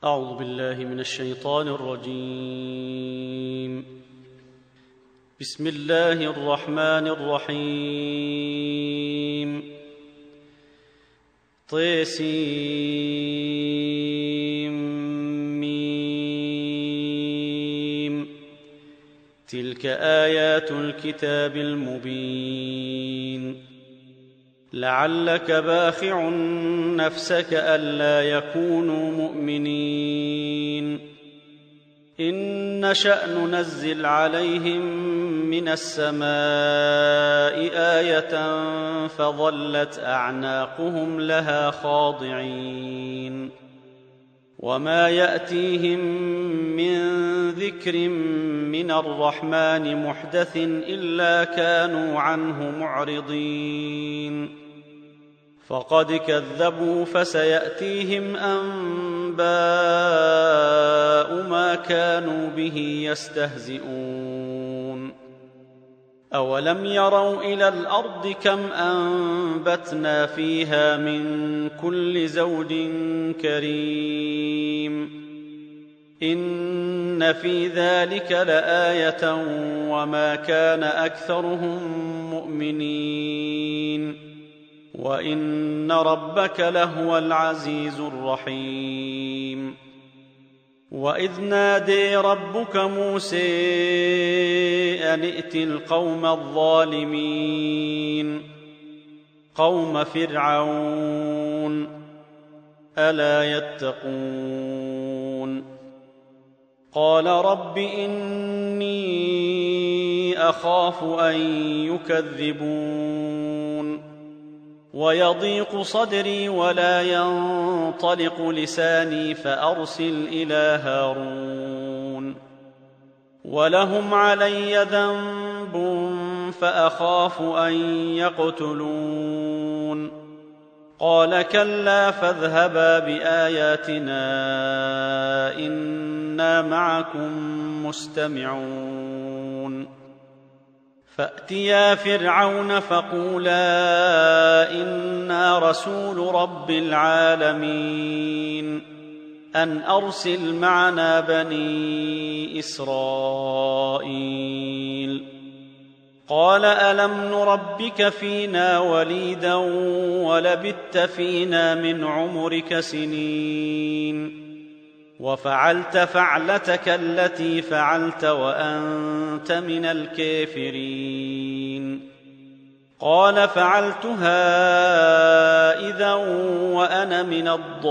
أعوذ بالله من الشيطان الرجيم. بسم الله الرحمن الرحيم. طسيم. تلك آيات الكتاب المبين. لعلك باخع نفسك ألا يكونوا مؤمنين إن نشأ ننزل عليهم من السماء آية فظلت أعناقهم لها خاضعين وما يأتيهم من ذكر من الرحمن محدث إلا كانوا عنه معرضين فقد كذبوا فسيأتيهم أنباء ما كانوا به يستهزئون أولم يروا إلى الأرض كم أنبتنا فيها من كل زوج كريم إن في ذلك لآية وما كان أكثرهم مؤمنين وإن ربك لهو العزيز الرحيم وإذ نادي ربك موسى أن ائت القوم الظالمين قوم فرعون ألا يتقون قال رب إني أخاف أن يكذبون ويضيق صدري ولا ينطلق لساني فأرسل إلى هارون ولهم علي ذنب فأخاف أن يقتلون قال كلا فاذهبا بآياتنا إنا معكم مستمعون فأتيا فرعون فقولا إنا رسول رب العالمين أن أرسل معنا بني إسرائيل قال ألم نربك فينا وليدا ولبثت فينا من عمرك سنين وفعلت فعلتك التي فعلت وأنت من الكافرين قال فعلتها إذا وأنا من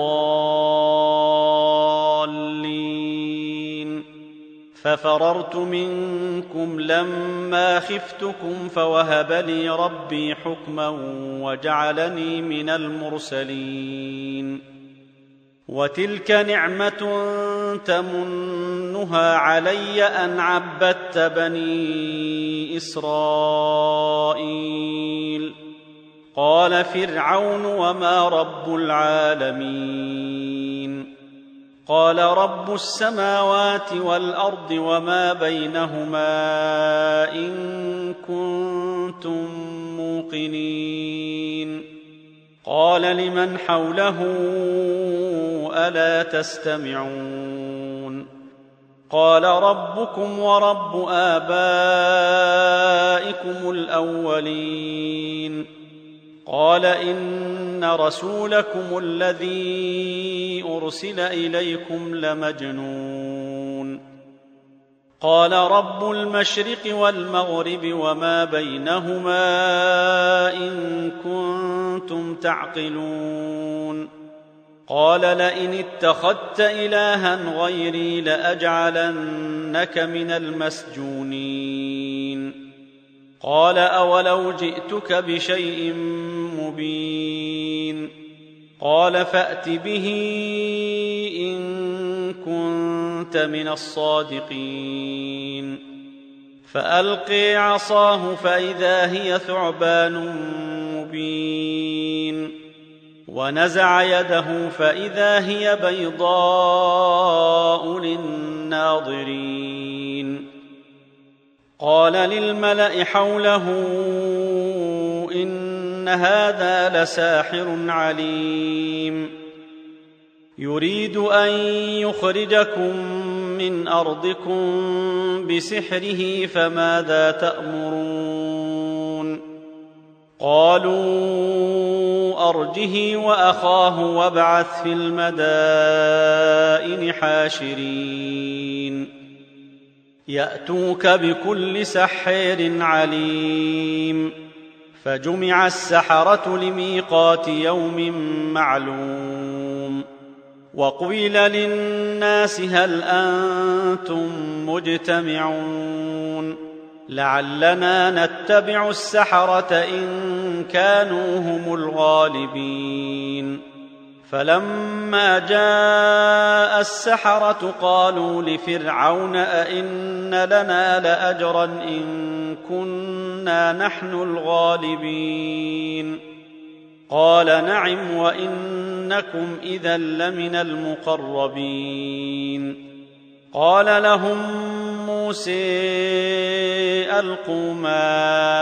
الضالين ففررت منكم لما خفتكم فوهب لي ربي حكما وجعلني من المرسلين وتلك نعمة تمنها علي أن عبدت بني إسرائيل قال فرعون وما رب العالمين قال رب السماوات والأرض وما بينهما إن كنتم موقنين قال لمن حوله ألا تستمعون قال ربكم ورب آبائكم الأولين قال إن رسولكم الذي أرسل إليكم لمجنون قال رب المشرق والمغرب وما بينهما إن كنتم تعقلون قال لئن اتخذت إلها غيري لأجعلنك من المسجونين قال أولو جئتك بشيء مبين قال فأت به إن كنت من الصادقين فألقي عصاه فإذا هي ثعبان مبين ونزع يده فإذا هي بيضاء للناظرين قال للملأ حوله إن هذا لساحر عليم يريد أن يخرجكم من أرضكم بسحره فماذا تأمرون قالوا أرجه وأخاه وابعث في المدائن حاشرين يأتوك بكل سحار عليم فجمع السحرة لميقات يوم معلوم وقيل للناس هل أنتم مجتمعون لعلنا نتبع السحرة إن كانوا هم الغالبين فلما جاء السحرة قالوا لفرعون أئن لنا لأجرا إن كنا نحن الغالبين قال نعم وإنكم إذا لمن المقربين قال لهم موسى ألقوا ما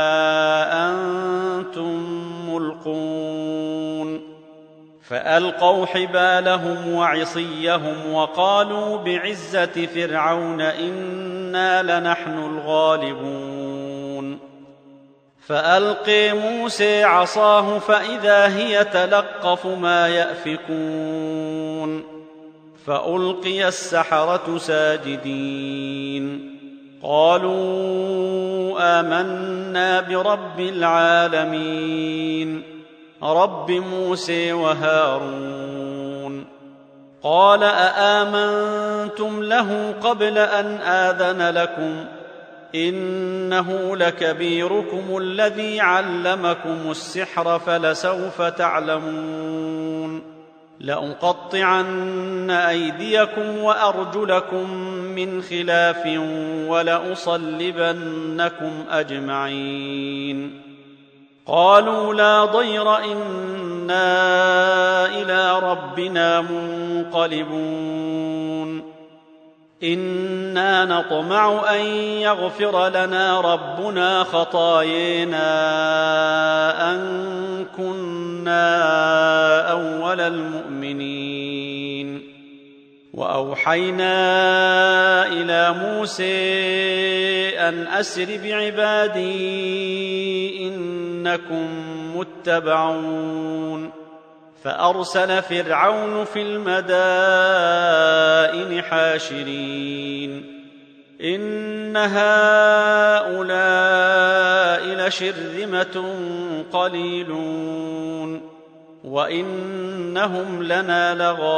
أنتم ملقون فألقوا حبالهم وعصيهم وقالوا بعزة فرعون إنا لنحن الغالبون فألقي موسى عصاه فإذا هي تلقف ما يأفكون فألقي السحرة ساجدين قالوا آمنا برب العالمين رب موسى وهارون قال أآمنتم له قبل أن آذن لكم إنه لكبيركم الذي علمكم السحر فلسوف تعلمون لأقطعن أيديكم وأرجلكم من خلاف ولأصلبنكم أجمعين قالوا لا ضير إنا إلى ربنا منقلبون إنا نطمع أن يغفر لنا ربنا خطايانا أن كنا أول المؤمنين وأوحينا إلى موسى أن أسر بعبادي إنكم متبعون فأرسل فرعون في المدائن حاشرين إن هؤلاء لشرذمة قليلون وإنهم لنا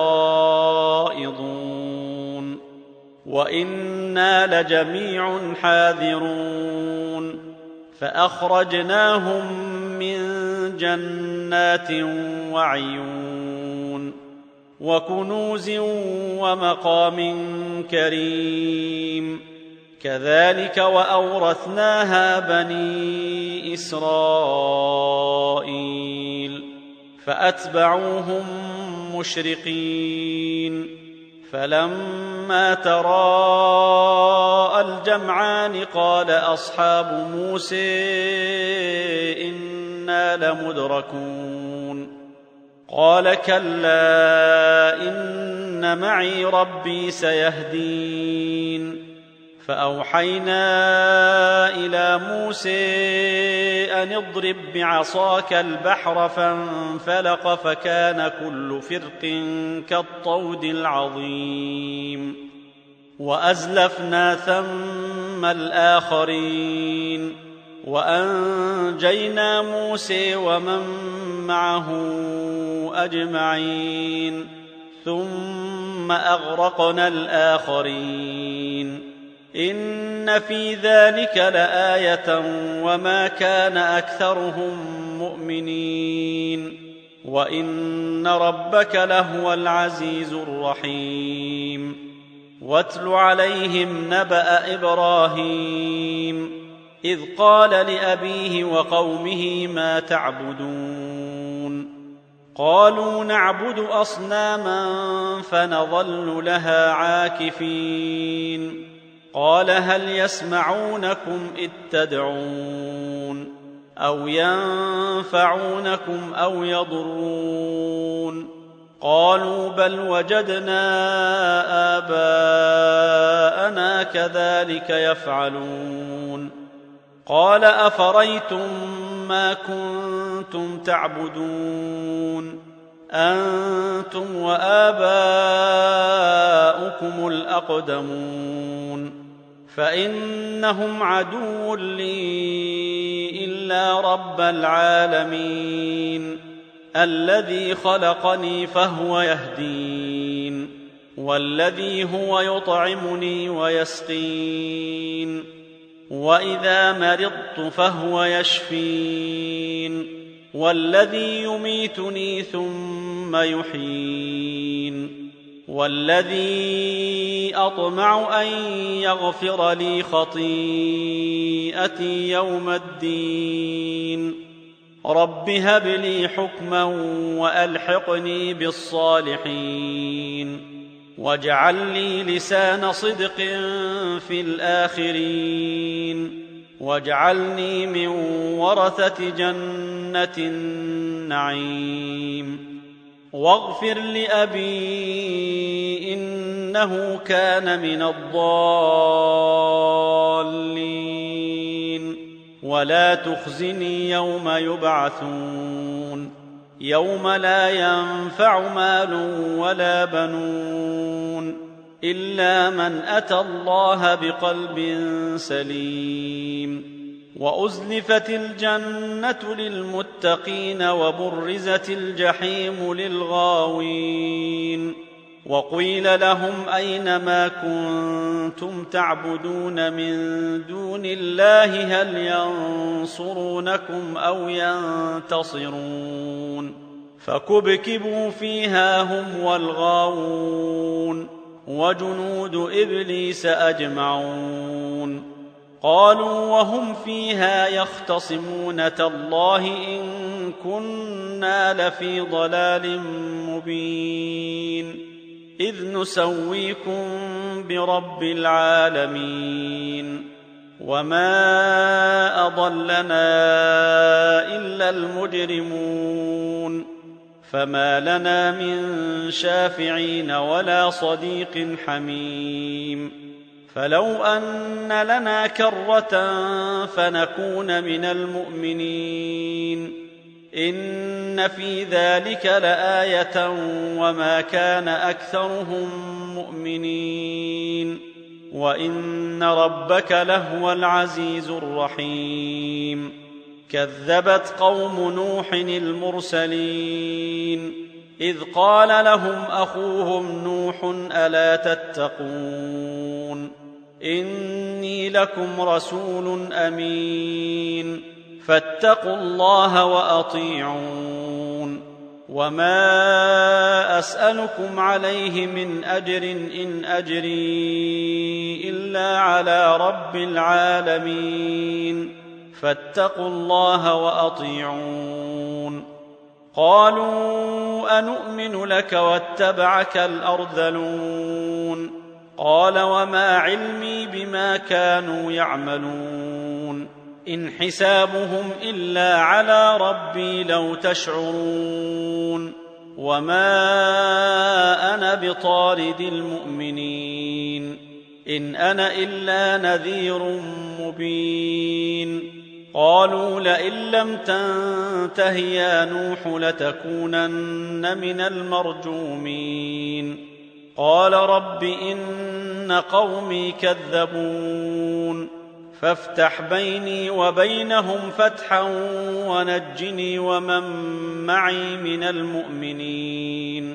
لغائظون وإنا لجميع حاذرون فأخرجناهم من جنات وعيون وكنوز ومقام كريم كذلك وأورثناها بني إسرائيل فأتبعوهم مشرقين فلما تراءى الجمعان قال أصحاب موسى إنا لمدركون قال كلا إن معي ربي سيهدين فأوحينا إلى موسى أن اضرب بعصاك البحر فانفلق فكان كل فرق كالطود العظيم وأزلفنا ثم الآخرين وأنجينا موسى ومن معه أجمعين ثم أغرقنا الآخرين إن في ذلك لآية وما كان أكثرهم مؤمنين وإن ربك لهو العزيز الرحيم واتل عليهم نبأ إبراهيم إذ قال لأبيه وقومه ما تعبدون قالوا نعبد أصناما فنظل لها عاكفين قال هل يسمعونكم إذ تدعون أو ينفعونكم أو يضرون قالوا بل وجدنا آباءنا كذلك يفعلون قال أفريتم ما كنتم تعبدون أنتم وآباؤكم الأقدمون فإنهم عدو لي إلا رب العالمين الذي خلقني فهو يهدين والذي هو يطعمني ويسقين وإذا مرضت فهو يشفين والذي يميتني ثم يحيين والذي أطمع أن يغفر لي خطيئتي يوم الدين رب هب لي حكما وألحقني بالصالحين واجعل لي لسان صدق في الآخرين واجعلني من ورثة جنة النعيم واغفر لأبي إنه كان من الضالين ولا تخزني يوم يبعثون يوم لا ينفع مال ولا بنون إلا من أتى الله بقلب سليم وأزلفت الجنة للمتقين وبرزت الجحيم للغاوين وقيل لهم أين ما كنتم تعبدون من دون الله هل ينصرونكم أو ينتصرون فكبكبوا فيها هم والغاوون وجنود إبليس أجمعون قالوا وهم فيها يختصمون تالله إن كنا لفي ضلال مبين إذ نسويكم برب العالمين وما أضلنا إلا المجرمون فما لنا من شافعين ولا صديق حميم فلو أن لنا كرة فنكون من المؤمنين إن في ذلك لآية وما كان أكثرهم مؤمنين وإن ربك لهو العزيز الرحيم كذبت قوم نوح المرسلين إذ قال لهم أخوهم نوح ألا تتقون إني لكم رسول أمين فاتقوا الله وأطيعون وما أسألكم عليه من أجر إن أجري إلا على رب العالمين فاتقوا الله وأطيعون قالوا أنؤمن لك واتبعك الأرذلون قال وما علمي بما كانوا يعملون إن حسابهم إلا على ربي لو تشعرون وما أنا بطارد المؤمنين إن أنا إلا نذير مبين قالوا لئن لم تنته يا نوح لتكونن من المرجومين قال رب إن قومي كذبون فافتح بيني وبينهم فتحا ونجني ومن معي من المؤمنين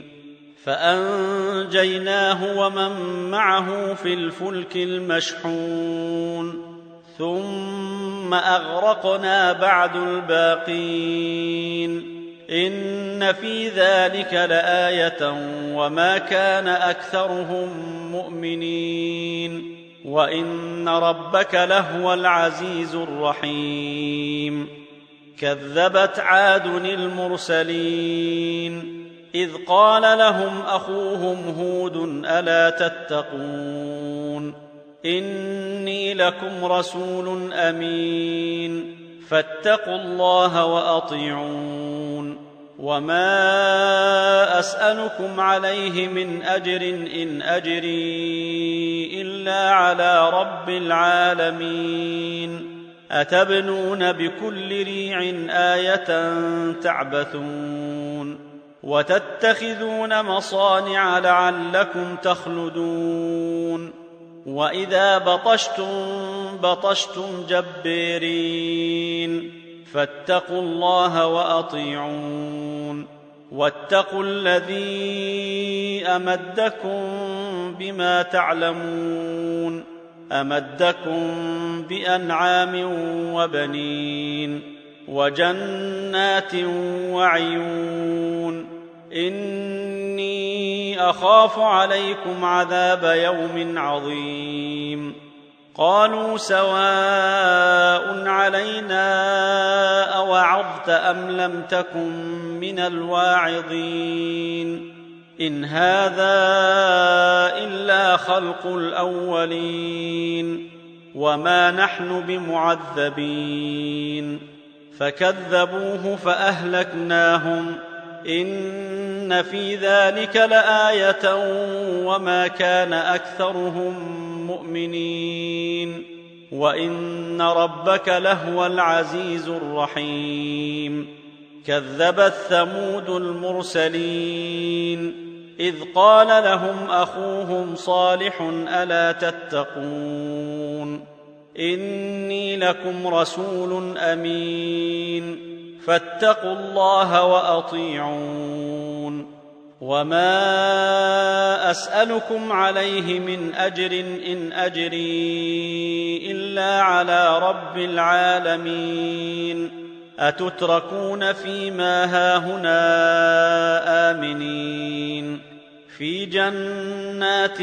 فأنجيناه ومن معه في الفلك المشحون ثم أغرقنا بعد الباقين إن في ذلك لآية وما كان أكثرهم مؤمنين وإن ربك لهو العزيز الرحيم كذبت عاد المرسلين إذ قال لهم أخوهم هود ألا تتقون إني لكم رسول أمين فاتقوا الله وأطيعون وما أسألكم عليه من أجر إن أجري إلا على رب العالمين أتبنون بكل ريع آية تعبثون وتتخذون مصانع لعلكم تخلدون وإذا بطشتم جبارين فاتقوا الله وأطيعون واتقوا الذي أمدكم بما تعلمون أمدكم بأنعام وبنين وجنات وعيون إني أخاف عليكم عذاب يوم عظيم قالوا سواء علينا أوعظت أم لم تكن من الواعظين إن هذا إلا خلق الأولين وما نحن بمعذبين فكذبوه فأهلكناهم إن في ذلك لآية وما كان أكثرهم مؤمنين وإن ربك لهو العزيز الرحيم كذبت ثمود المرسلين إذ قال لهم أخوهم صالح ألا تتقون إني لكم رسول أمين فاتقوا الله وأطيعون وما أسألكم عليه من أجر إن أجري إلا على رب العالمين أتتركون فيما هاهنا آمنين في جنات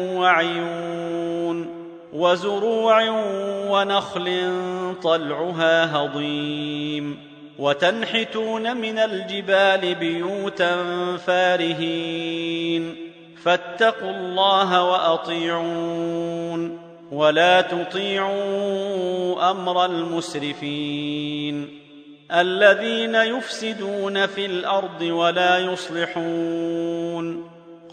وعيون وزروع ونخل طلعها هضيم وتنحتون من الجبال بيوتا فارهين فاتقوا الله وأطيعون ولا تطيعوا أمر المسرفين الذين يفسدون في الأرض ولا يصلحون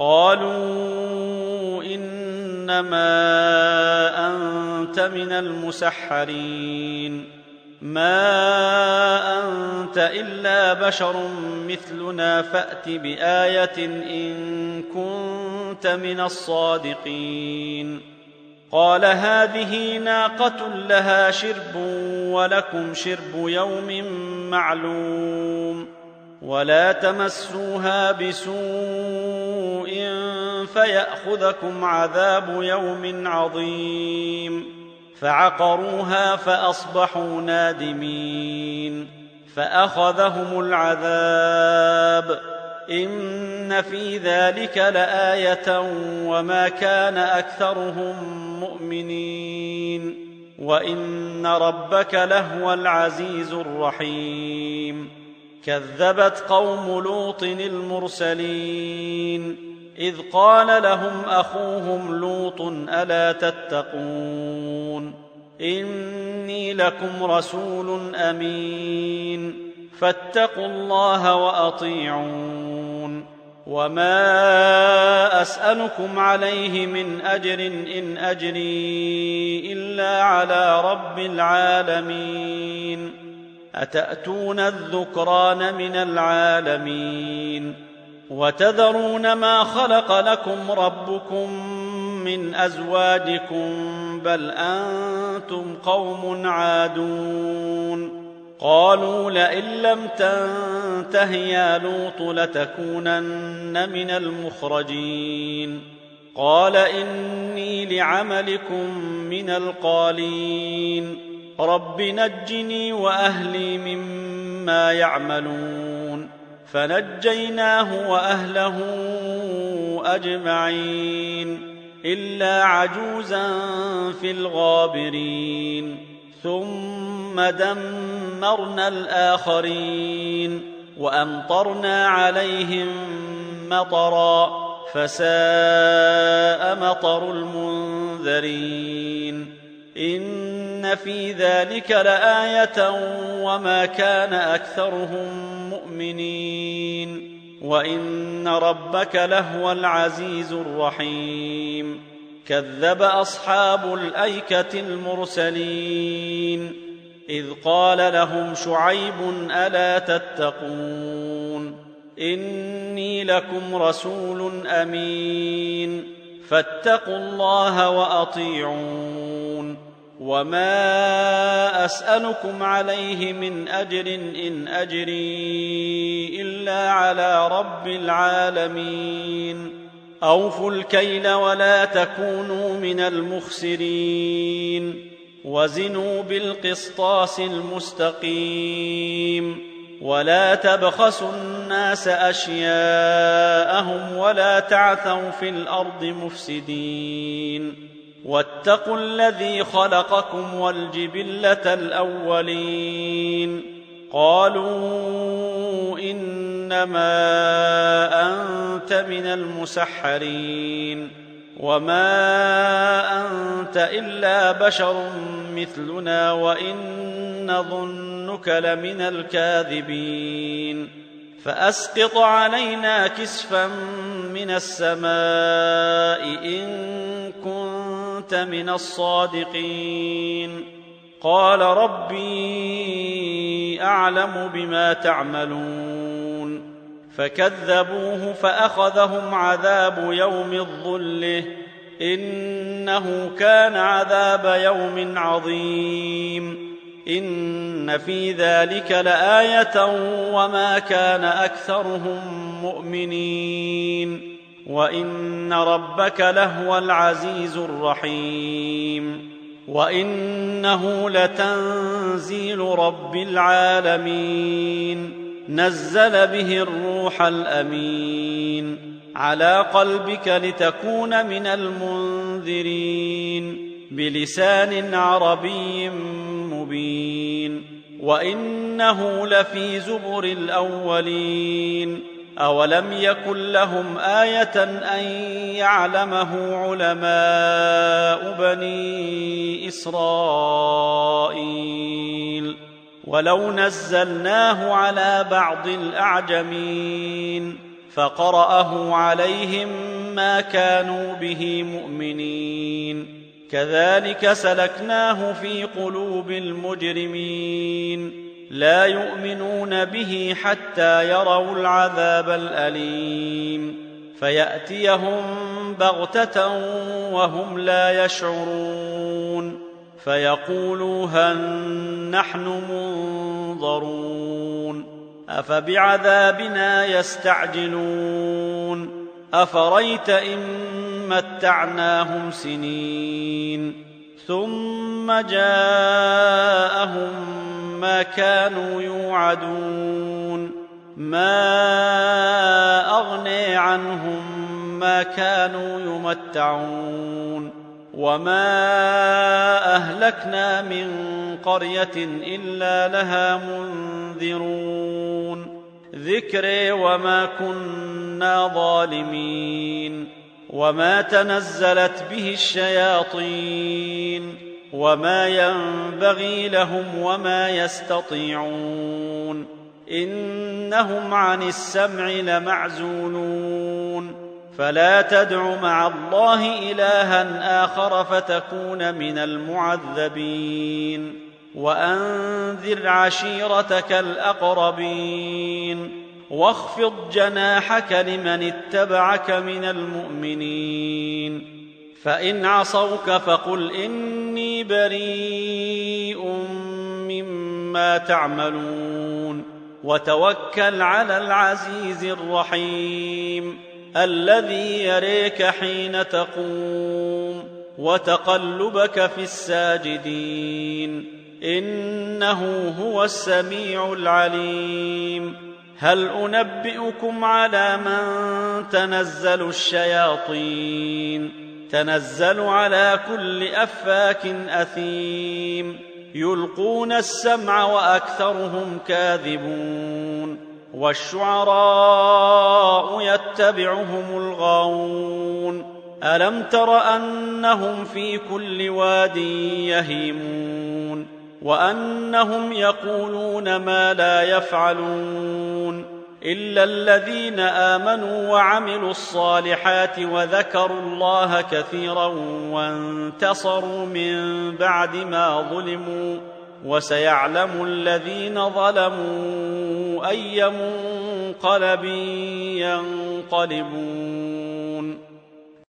قالوا إنما أنت من المسحرين ما أنت إلا بشر مثلنا فأت بآية إن كنت من الصادقين قال هذه ناقة لها شرب ولكم شرب يوم معلوم ولا تمسوها بسوء فيأخذكم عذاب يوم عظيم فعقروها فأصبحوا نادمين فأخذهم العذاب إن في ذلك لآية وما كان أكثرهم مؤمنين وإن ربك لهو العزيز الرحيم كذبت قوم لوط المرسلين إذ قال لهم أخوهم لوط ألا تتقون إني لكم رسول أمين فاتقوا الله وأطيعون وما أسألكم عليه من أجر إن أجري إلا على رب العالمين أتأتون الذكران من العالمين وتذرون ما خلق لكم ربكم من أزواجكم بل أنتم قوم عادون قالوا لئن لم تنته يا لوط لتكونن من المخرجين قال إني لعملكم من القالين رب نجني وأهلي مما يعملون فنجيناه وأهله أجمعين إلا عجوزا في الغابرين ثم دمرنا الآخرين وأمطرنا عليهم مطرا فساء مطر المنذرين إن في ذلك لآية وما كان أكثرهم مؤمنين المؤمنين وإن ربك لهو العزيز الرحيم كذب أصحاب الأيكة المرسلين إذ قال لهم شعيب ألا تتقون إني لكم رسول أمين فاتقوا الله وأطيعون وما أسألكم عليه من أجر إن أجري إلا على رب العالمين أوفوا الكيل ولا تكونوا من المخسرين وزنوا بالقسطاس المستقيم ولا تبخسوا الناس أشياءهم ولا تعثوا في الأرض مفسدين واتقوا الذي خلقكم والجبلة الأولين قالوا إنما أنت من المسحرين وما أنت إلا بشر مثلنا وإن نظنك لمن الكاذبين فأسقط علينا كسفا من السماء إن كنت من الصادقين قال ربي أعلم بما تعملون فكذبوه فأخذهم عذاب يوم الظلة إنه كان عذاب يوم عظيم إن في ذلك لآية وما كان أكثرهم مؤمنين وإن ربك لهو العزيز الرحيم وإنه لتنزيل رب العالمين نزل به الروح الأمين على قلبك لتكون من المنذرين بلسان عربي مبين وإنه لفي زبر الأولين أولم يكن لهم آية أن يعلمه علماء بني إسرائيل ولو نزلناه على بعض الأعجمين فقرأه عليهم ما كانوا به مؤمنين كذلك سلكناه في قلوب المجرمين لا يؤمنون به حتى يروا العذاب الأليم فيأتيهم بغتة وهم لا يشعرون فيقولوا هل نحن منظرون أفبعذابنا يستعجلون أفريت إن متعناهم سنين ثم جاءهم ما كانوا يوعدون ما أغني عنهم ما كانوا يمتعون وما أهلكنا من قرية إلا لها منذرون ذكري وما كنا ظالمين وما تنزلت به الشياطين وما ينبغي لهم وما يستطيعون إنهم عن السمع لمعزولون فلا تدع مع الله إلها آخر فتكون من المعذبين وأنذر عشيرتك الأقربين واخفض جناحك لمن اتبعك من المؤمنين فإن عصوك فقل إني بريء مما تعملون وتوكل على العزيز الرحيم الذي يريك حين تقوم وتقلبك في الساجدين إنه هو السميع العليم هل أنبئكم على من تنزل الشياطين تنزل على كل أفاك أثيم يلقون السمع وأكثرهم كاذبون والشعراء يتبعهم الغاوون ألم تر أنهم في كل واد يهيمون وأنهم يقولون ما لا يفعلون إلا الذين آمنوا وعملوا الصالحات وذكروا الله كثيرا وانتصروا من بعد ما ظلموا وسيعلم الذين ظلموا أي منقلب ينقلبون